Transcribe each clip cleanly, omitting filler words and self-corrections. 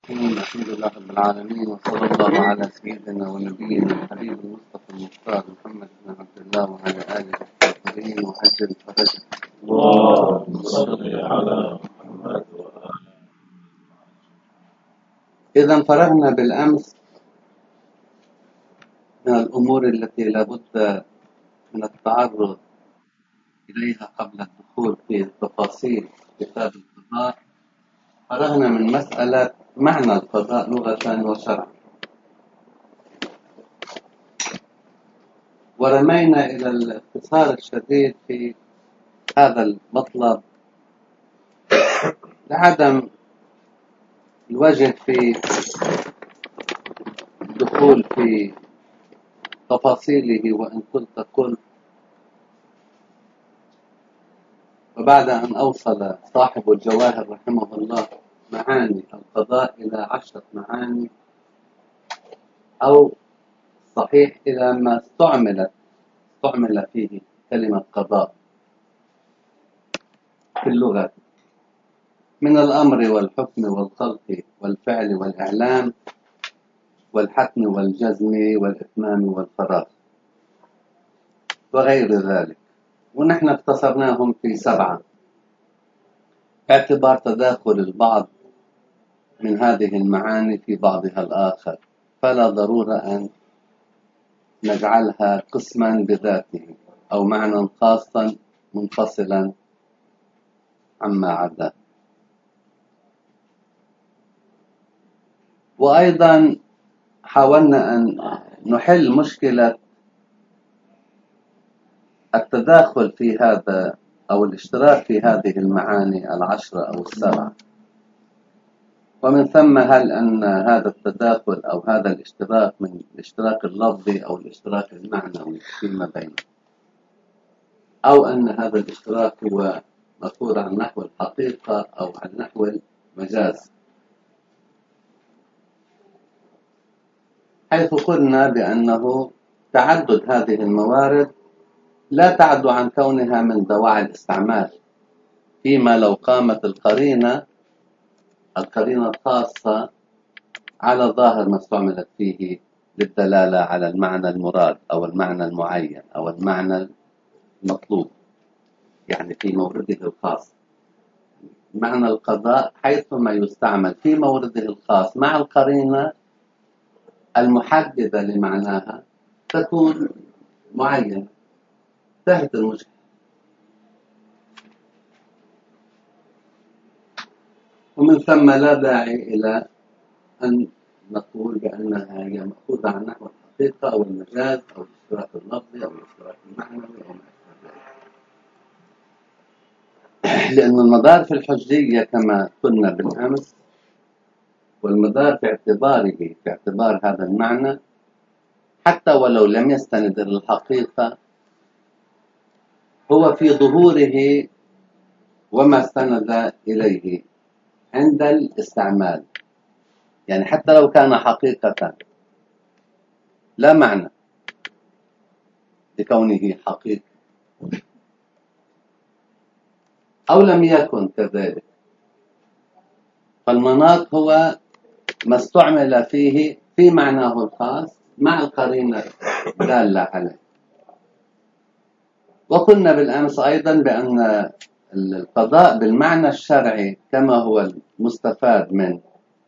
الحمد لله رب العالمين، وصلى الله على سيدنا ونبينا الحبيب المصطفى المختار محمد بن عبد الله وعلى آله الطاهرين وعجل فرجه. اللهم صل على محمد إذا فرغنا بالأمس من الأمور التي لابد من التعرض إليها قبل الدخول في تفاصيل كتاب القضاء. فرغنا من مسألة معنى القضاء لغة وشرعا، ورمينا إلى الاختصار الشديد في هذا المطلب لعدم الوجه في الدخول في تفاصيله، وإن قلت قل. وبعد أن أوصل صاحب الجواهر رحمه الله معاني القضاء إلى 10 معاني، أو صحيح إلى ما استعمل فيه كلمة قضاء في اللغة، من الأمر والحكم والخلق والفعل والإعلام والحتم والجزم والإتمام والفراغ وغير ذلك، ونحن اختصرناهم في 7 باعتبار تداخل البعض من هذه المعاني في بعضها الآخر، فلا ضرورة أن نجعلها قسما بذاته أو معنى خاصا منفصلا عما عداه. وأيضا حاولنا أن نحل مشكلة التداخل في هذا أو الاشتراك في هذه المعاني 10 أو 7، ومن ثم هل أن هذا التداخل أو هذا الاشتراك من الاشتراك اللفظي أو الاشتراك المعنوي فيما بينه، أو أن هذا الاشتراك هو مفروض عن نحو الحقيقة أو عن نحو المجاز، حيث قلنا بأنه تعدد هذه الموارد لا تعد عن كونها من دواعي الاستعمال، فيما لو قامت القرينة الخاصة على ظاهر ما استعملت فيه للدلالة على المعنى المراد أو المعنى المعين أو المعنى المطلوب، يعني في مورده الخاص. معنى القضاء حيثما يستعمل في مورده الخاص مع القرينة المحددة لمعناها تكون معينة، انتهت المشكلة. ومن ثم لا داعي إلى أن نقول بأنها هي مأخوذة عن نحو الحقيقة أو المجاز أو الاشتراك اللفظي أو الاشتراك المعنوي أو ما أشبه ذلك، لأن المدار في الحجية كما قلنا بالأمس، والمدار في اعتبار هذا المعنى حتى ولو لم يستند إلى الحقيقة هو في ظهوره وما استند إليه عند الاستعمال، يعني حتى لو كان حقيقة لا معنى لكونه حقيقة، أو لم يكن كذلك، فالمناط هو ما استعمل فيه في معناه الخاص مع القرينة الدالة عليه. وقلنا بالأمس أيضا بأن القضاء بالمعنى الشرعي كما هو المستفاد من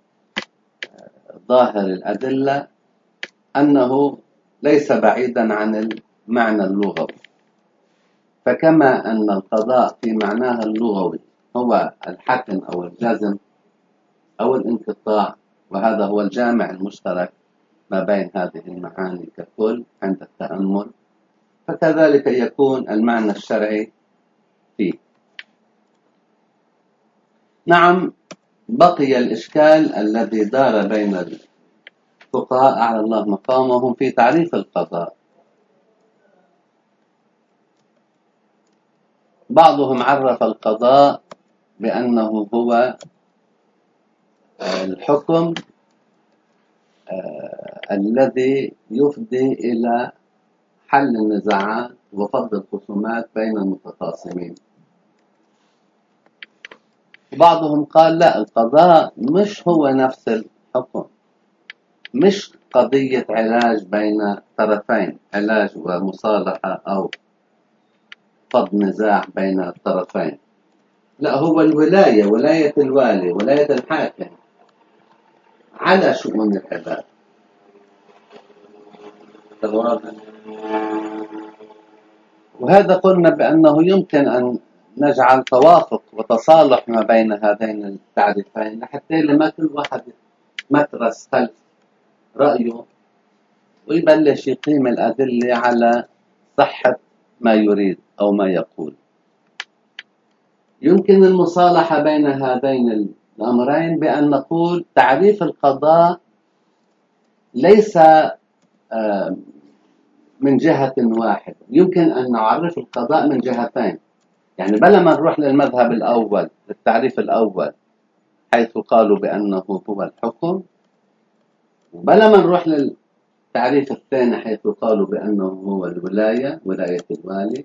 ظاهر الأدلة أنه ليس بعيدا عن المعنى اللغوي، فكما أن القضاء في معناها اللغوي هو الحتم أو الجزم أو الانقطاع، وهذا هو الجامع المشترك ما بين هذه المعاني ككل عند التأمل، فكذلك يكون المعنى الشرعي فيه. نعم، بقي الإشكال الذي دار بين الفقهاء على الله مقامهم في تعريف القضاء. بعضهم عرف القضاء بأنه هو الحكم الذي يفضي إلى حل النزاعات وفض الخصومات بين المتخاصمين. بعضهم قال لا، القضاء مش هو نفس الحكم، مش قضية علاج بين طرفين، علاج ومصالحة أو فض نزاع بين الطرفين. لا، هو الولاية، ولاية الوالي، ولاية الحاكم على شؤون العباد. وهذا قلنا بأنه يمكن أن نجعل توافق وتصالح ما بين هذين التعريفين، لحتى لما كل واحد مترس خلف رأيه ويبلش يقيم الأدلة على صحة ما يريد أو ما يقول. يمكن المصالحة بين هذين الأمرين بأن نقول تعريف القضاء ليس من جهة واحدة، يمكن أن نعرف القضاء من جهتين. يعني بلا ما نروح للمذهب الأول، للتعريف الأول حيث قالوا بأنه هو الحكم، وبلا ما نروح للتعريف الثاني حيث قالوا بأنه هو الولاية، ولاية الوالي،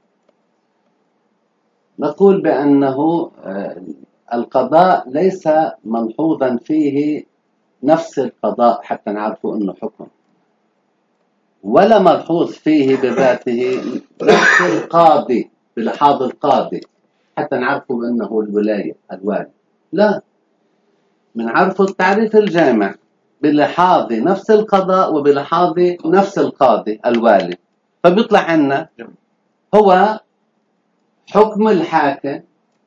نقول بأنه القضاء ليس ملحوظا فيه نفس القضاء حتى نعرفه أنه حكم، ولا ملحوظ فيه بذاته نفس القاضي بلحاظ القاضي حتى نعرفه بأنه الولاية الوالي. لا، بنعرفه التعريف الجامع بلحاظ نفس القضاء وبلحاظ نفس القاضي الوالي. فبيطلع عنا هو حكم الحاكم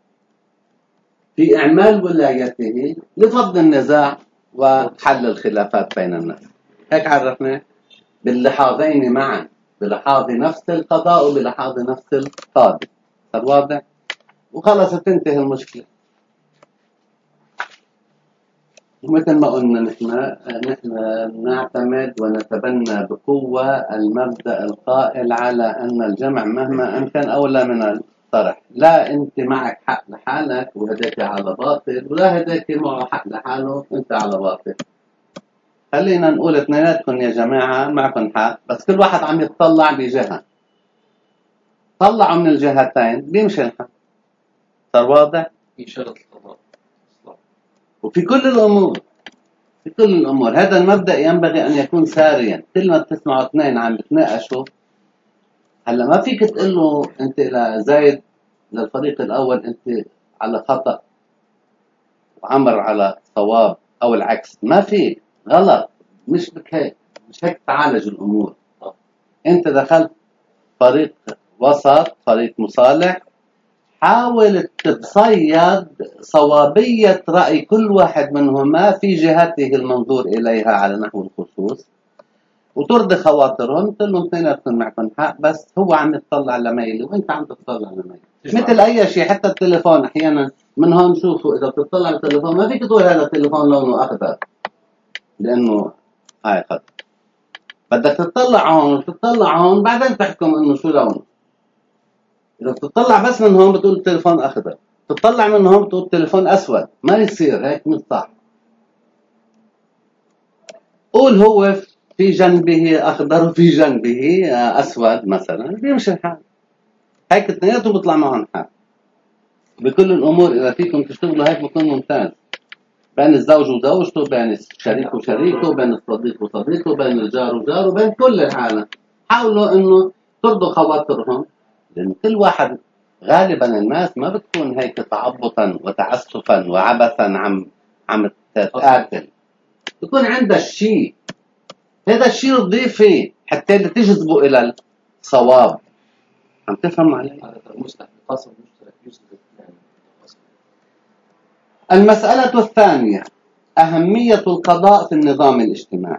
في إعمال ولايته لفض النزاع وحل الخلافات بين الناس. هيك عرفنا باللحاظين معا، بلحاظ نفس القضاء وبلحاظ نفس القاضي. صار واضح؟ وخلص تنتهي المشكلة. مثل ما قلنا نحن نعتمد ونتبنى بقوة المبدأ القائل على أن الجمع مهما أمكن أولى من الطرح. لا أنت معك حق لحالك وهداك على باطل، ولا هداك معه حق لحاله أنت على باطل. خلينا نقول اثنيناتكم يا جماعة معكم حق، بس كل واحد عم يتطلع بجهة، طلعوا من الجهتين بيمشي الحق. صار واضح؟ في شرط القضاء. وفي كل الأمور، في كل الأمور هذا المبدأ ينبغي أن يكون ساريا. كل ما تسمعوا اثنين عم بتناقشوا، هلا ما فيك تقول له أنت لزايد للفريق الأول أنت على خطأ وعمر على صواب أو العكس. ما في، غلط، مش هيك، مش هيك تعالج الأمور. أنت دخلت فريق وسط، فريق مصالح، حاول تتصيد صوابية رأي كل واحد منهما في جهته المنظور إليها على نحو الخصوص، وترضي خواطرهم. تقول لهم اثنيناتكم معكم حق، بس هو عم يتطلع لميلي وانت عم تتطلع لميلي. مثل اي شيء، حتى التليفون احيانا من هون شوفوا، اذا بتطلع التليفون ما فيك تقول هذا التليفون لونه اخضر لانه هاي خط. بدك تطلع هون وتطلع هون بعدين تحكم انه شو لونه. اذا بتطلع بس من هون بتقول التليفون اخضر، تطلع من هون بتقول التليفون اسود. ما يصير هيك، مش صح. قول هو في جنبه أخضر وفي جنبه أسود مثلا، بيمشي الحال. هيك اثنيناتهم بيطلع معهم حال. بكل الأمور إذا فيكم تشتغلوا هيك بكون ممتاز، بين الزوج وزوجته، بين الشريك وشريكه، بين الصديق وصديقه، بين الجار وجاره، بين كل العالم. حاولوا إنه ترضوا خواطرهم، لأن كل واحد غالبا الناس ما بتكون هيك تعبطا وتعسفا وعبثا عم تتقاتل. بيكون عندها الشيء، هذا الشيء تضيف فيه حتى تجذبوا إلى الصواب. عم تفهم علي؟ المسألة الثانية، أهمية القضاء في النظام الاجتماعي.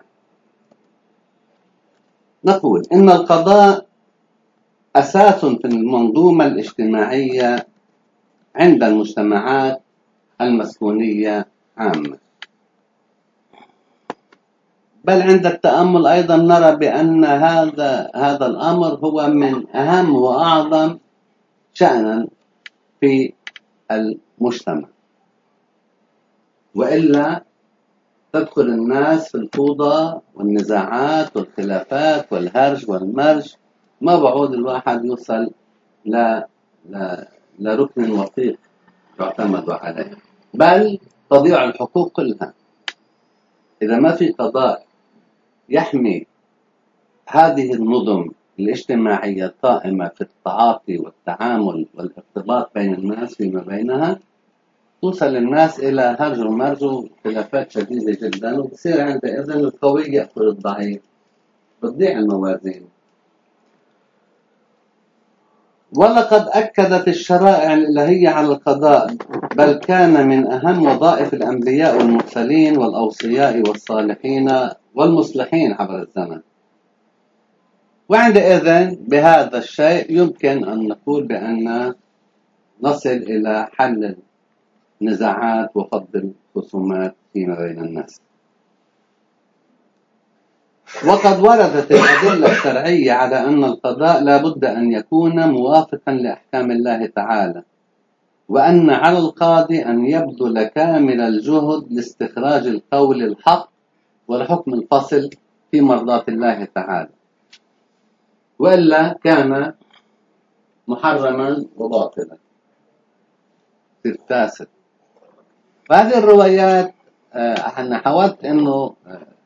نقول إن القضاء أساس في المنظومة الاجتماعية عند المجتمعات المسكونية عامة، بل عند التأمل أيضا نرى بأن هذا الأمر هو من أهم وأعظم شأنا في المجتمع، وإلا تدخل الناس في الفوضى والنزاعات والخلافات والهرج والمرج. ما بعود الواحد يوصل لركن وثيق يعتمد عليه، بل تضيع الحقوق كلها إذا ما في قضاء يحمي هذه النظم الاجتماعية القائمة في التعاطي والتعامل والارتباط بين الناس فيما بينها. توصل الناس إلى هرج ومرج وخلافات شديدة جدا، وبصير عندئذ القوي يأكل الضعيف، بتضيع الموازين. ولقد أكدت الشرائع الإلهية على القضاء، بل كان من أهم وظائف الأنبياء والمرسلين والأوصياء والصالحين والمصلحين عبر الزمن. وعندئذ بهذا الشيء يمكن أن نقول بأن نصل إلى حل النزاعات وفض الخصومات فيما بين الناس. وقد وردت الأدلة الشرعية على أن القضاء لا بد أن يكون موافقا لأحكام الله تعالى، وأن على القاضي أن يبذل كامل الجهد لاستخراج القول الحق والحكم الفصل في مرضاة الله تعالى، وإلا كان محرما وباطلا في فاسد. وهذه الروايات أنا حاولت أنه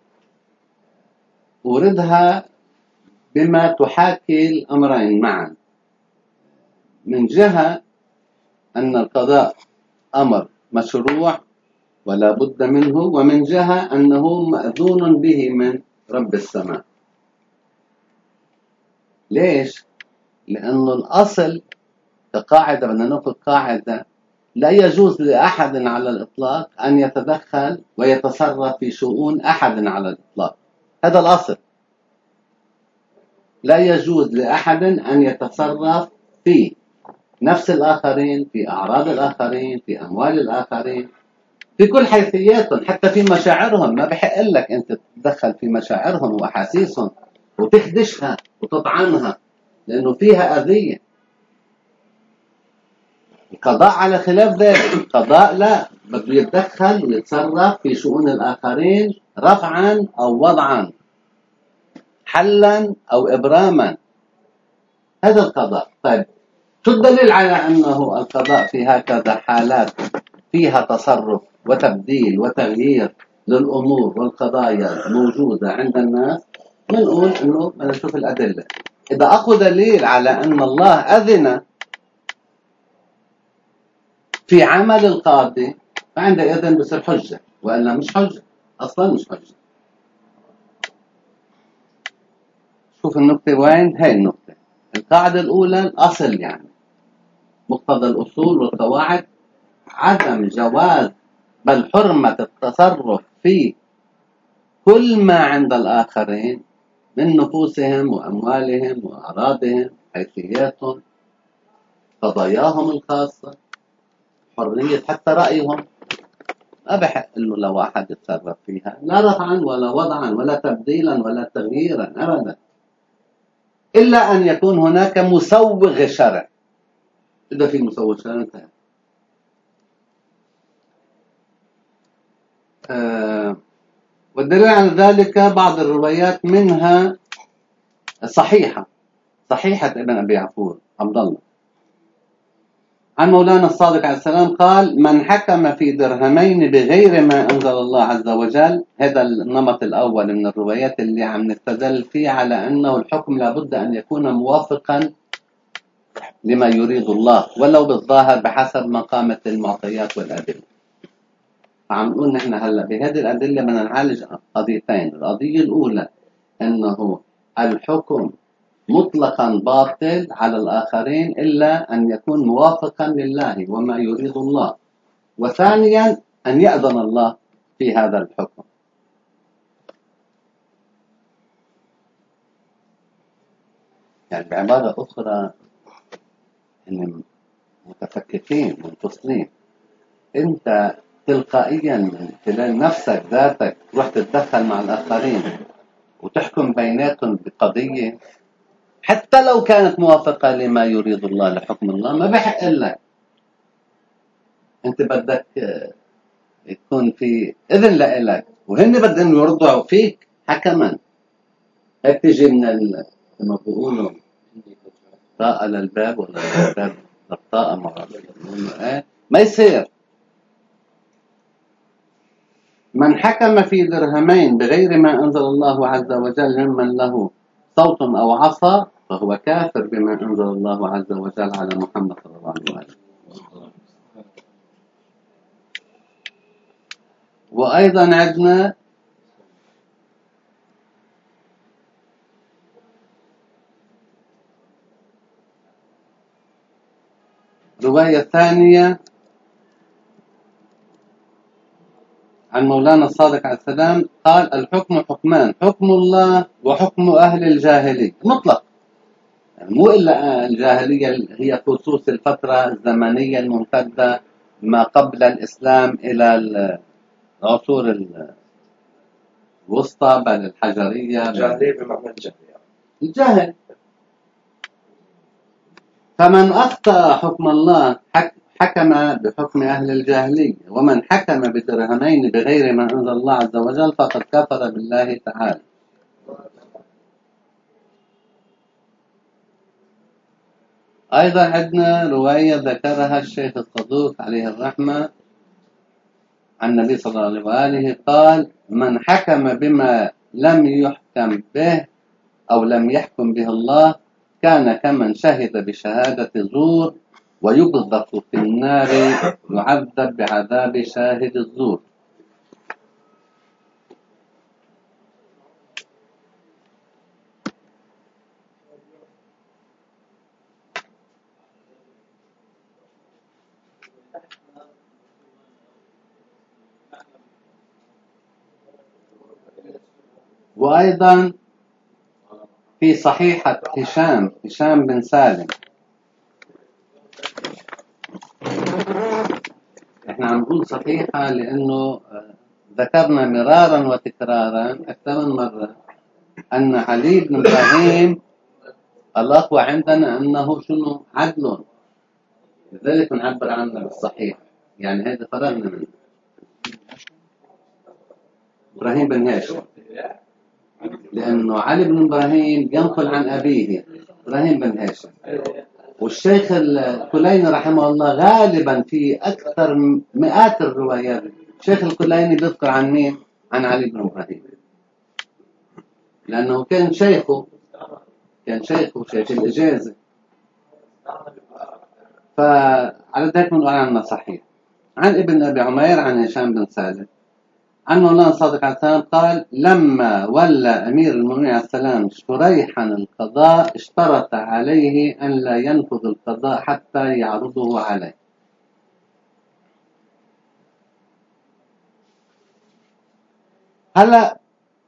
أوردها بما تحاكي الأمرين معا، من جهة أن القضاء أمر مشروع ولا بد منه، ومن جهة أنه مأذون به من رب السماء. ليش؟ لأنه الأصل كقاعدة، بدنا نأخذ قاعدة: لا يجوز لأحد على الإطلاق أن يتدخل ويتصرف في شؤون أحد على الإطلاق. هذا الأصل. لا يجوز لأحد أن يتصرف في نفس الآخرين، في أعراض الآخرين، في أموال الآخرين، في كل حيثياتهم، حتى في مشاعرهم. ما بحق لك أنت تتدخل في مشاعرهم وأحاسيسهم وتخدشها وتطعنها، لأنه فيها أذية. القضاء على خلاف ذلك، القضاء لا، بده يتدخل ويتصرف في شؤون الآخرين رفعا أو وضعا، حلا أو إبراما. هذا القضاء. طيب، شو الدليل على أنه القضاء في هكذا حالات فيها تصرف وتبديل وتغيير للأمور والقضايا موجودة عند الناس؟ بنقول إنه بدنا نشوف الأدلة. إذا أقوى دليل على أن الله أذن في عمل القاضي فعندئذ بصير حجة، وإلا مش حجة، أصلا مش حجة. شوف النقطة وين؟ هاي النقطة. القاعدة الأولى الأصل، يعني مقتضى الأصول والقواعد عدم جواز بل حرمة التصرف في كل ما عند الآخرين من نفوسهم وأموالهم وأعراضهم، حيثياتهم، قضاياهم الخاصة، حرية حتى رأيهم. ما بحق له لواحد يتصرف فيها، لا رفعا ولا وضعا ولا تبديلا ولا تغييرا أبدا، إلا أن يكون هناك مسوغ شرع. إذا في مسوغ شرع انتهى. والدليل على ذلك بعض الروايات، منها صحيحة ابن أبي عفور عبد الله عن مولانا الصادق عليه السلام قال: من حكم في درهمين بغير ما أنزل الله عز وجل. هذا النمط الأول من الروايات اللي عم نستدل فيه على أنه الحكم لابد أن يكون موافقا لما يريد الله، ولو بالظاهر بحسب ما قامت المعطيات والأدلة. فعم نقول نحن هلا بهذه الأدلة بدنا نعالج قضيتين. القضية الأولى أنه الحكم مطلقا باطل على الآخرين إلا أن يكون موافقا لله وما يريد الله، وثانيا أن يأذن الله في هذا الحكم. يعني بعبارة أخرى، إن متفككين منفصلين، أنت تلقائيا من خلال نفسك ذاتك تروح تتدخل مع الآخرين وتحكم بيناتهم بقضية حتى لو كانت موافقة لما يريد الله لحكم الله. ما بحق لك. أنت بدك يكون في إذن لك، وهن بدهم يرضعوا فيك حكما. هيك تيجي من كما بيقولوا طاقة للباب ولا الباب للطاقة، ما بعرف. ما يصير. من حكم في درهمين بغير ما أنزل الله عز وجل ممن له صوت أو عصا فهو كافر بما أنزل الله عز وجل على محمد صلى الله عليه وسلم. وأيضا عندنا رواية ثانية عن مولانا الصادق عليه السلام قال: الحكم حكمان، حكم الله وحكم أهل الجاهلية مطلق، يعني مو إلا الجاهلية هي خصوص الفترة الزمنية الممتدة ما قبل الإسلام إلى العصور الوسطى بل الحجرية. الجاهلية بمعنى الجهل يعني. الجهل. فمن أخطأ حكم الله حكم بحكم أهل الجاهلية، ومن حكم بدرهمين بغير ما أنزل الله عز وجل فقد كفر بالله تعالى. أيضا عندنا رواية ذكرها الشيخ الصدوق عليه الرحمة عن النبي صلى الله عليه وآله قال: من حكم بما لم يحكم به أو لم يحكم به الله كان كمن شهد بشهادة زور ويقذف في النار يعذب بعذاب شاهد الزور. وأيضا في صحيحة هشام بن سالم، احنا عم نقول صحيحة لأنه ذكرنا مرارا وتكرارا أكثر من مرة أن علي بن إبراهيم الأقوى عندنا أنه شنو عدل، لذلك نعبر عنه بالصحيح، يعني هذا فرغنا منه. إبراهيم بن هاشم، لأنه علي بن إبراهيم ينقل عن أبيه إبراهيم بن هاشم، والشيخ الكليني رحمه الله غالبا في أكثر مئات الروايات الشيخ الكليني بيذكر عن مين؟ عن علي بن إبراهيم، لأنه كان شيخه شيخ الإجازة، فعلى ذلك بنقول عنه صحيح. عن ابن أبي عمير عن هشام بن سالم عن مولانا الصادق عليه السلام قال: لما ولى أمير المؤمنين عليه السلام شريحا القضاء اشترط عليه أن لا ينفذ القضاء حتى يعرضه عليه. هلا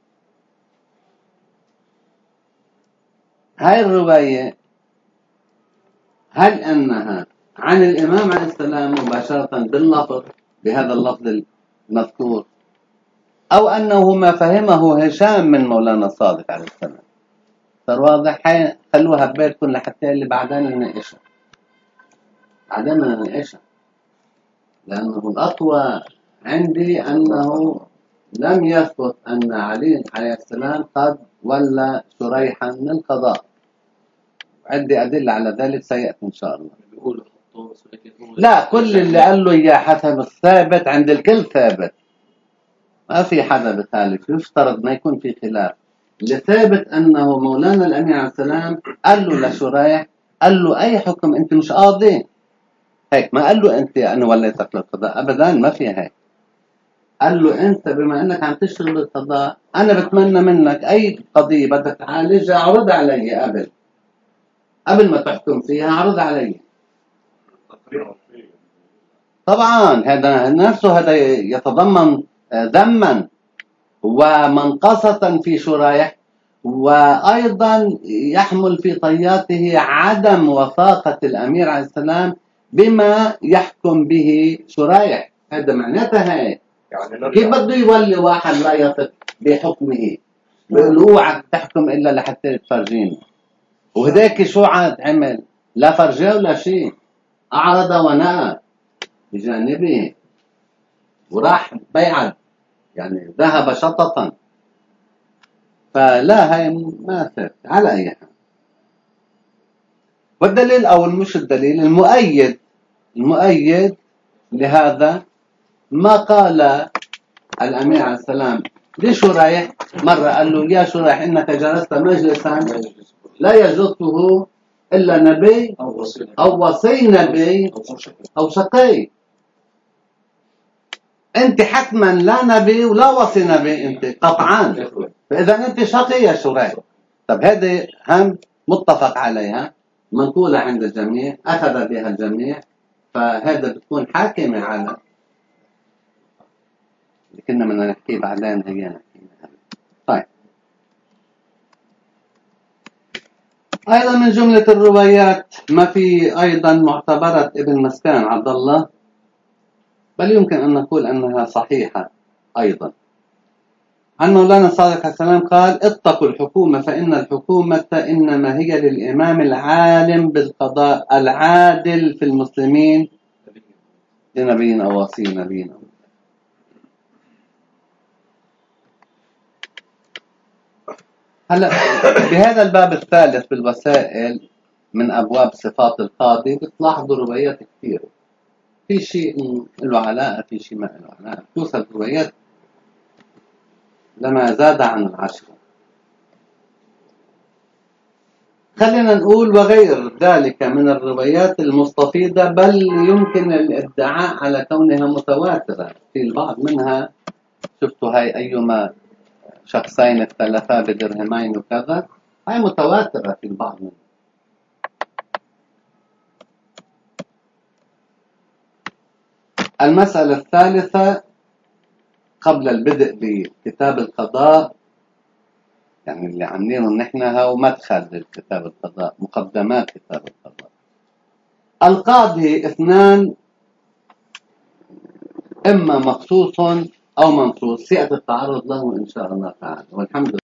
هاي الرواية هل أنها عن الإمام عليه السلام مباشرة باللفظ بهذا اللفظ المذكور، أو أنه ما فهمه هشام من مولانا الصادق عليه السلام؟ صار واضح؟ خلوها ببيتكم لحتى اللي بعدين نناقشها، لأنه الأقوى عندي أنه لم يثبت أن علي عليه السلام قد ولى شريحا للقضاء، عندي أدلة على ذلك سيأتي إن شاء الله. لا، كل اللي قال له إياه حسب الثابت عند الكل ثابت، ما في حدا بخالف، يفترض ما يكون في خلاف. اللي ثابت أنه مولانا الأمين عليه السلام قال له لشريح، قال له أي حكم أنت مش قاضي هيك، ما قال له أنت أنا وليتك للقضاء أبدا، ما في هيك. قال له أنت بما أنك عم تشتغل بالقضاء أنا بتمنى منك أي قضية بدك تعالجها عرض علي قبل ما تحكم فيها، عرض علي. طبعا هذا نفسه هذا يتضمن ذما ومنقصة في شرائح، وأيضا يحمل في طياته عدم وفاقة الأمير عليه السلام بما يحكم به شرائح. هذا معناتها هيك، يعني كيف بده يولي واحد لا يثق بحكمه؟ بيقول اوعى تحكم إلا لحتى تفرجيني، وهداك شو عاد عمل؟ لا فرجاه ولا شيء، أعرض ونأى بجانبه وراح بيعد، يعني ذهب شططا. فلا، هاي ما ثبت على أي حال. والدليل أو مش الدليل المؤيد لهذا ما قال الأمير عليه السلام لشريح مرة قال له يا شريح إنك جلست مجلسا لا يجلسه إلا نبي أو وصي نبي أو شقي. أنت حتما لا نبي ولا وصي نبي، أنت قطعا، فإذا أنت شقي يا شريح. طب هذه هم متفق عليها، منقولة عند الجميع، أخذ بها الجميع، فهذا بتكون حاكمة على اللي كنا بدنا نحكيه بعدين. هي نحكيها. طيب، أيضا من جملة الروايات ما في أيضا معتبرة ابن مسكان عبد الله، بل يمكن أن نقول أنها صحيحة أيضا، عن مولانا الصادق عليه السلام قال: اتقوا الحكومة فإن الحكومة إنما هي للإمام العالم بالقضاء العادل في المسلمين لنبي أو وصي نبي. هلا بهذا الباب الثالث بالوسائل من أبواب صفات القاضي بتلاحظوا روايات كثيرة، في شيء له علاقة، في شيء ما له علاقة، توصل روايات لما زاد عن 10. خلينا نقول وغير ذلك من الروايات المستفيضة، بل يمكن الادعاء على كونها متواترة. في البعض منها شفتوا هاي أيما شخصين اختلفا بدرهمين وكذا، هاي متواترة في البعض منها. المسألة الثالثة قبل البدء بكتاب القضاء، يعني اللي عاملينه نحن هو مدخل للكتاب القضاء، مقدمات كتاب القضاء. القاضي اثنان، إما مخصوص أو منصوص، سيأتي التعرض له إن شاء الله تعالى، والحمد لله.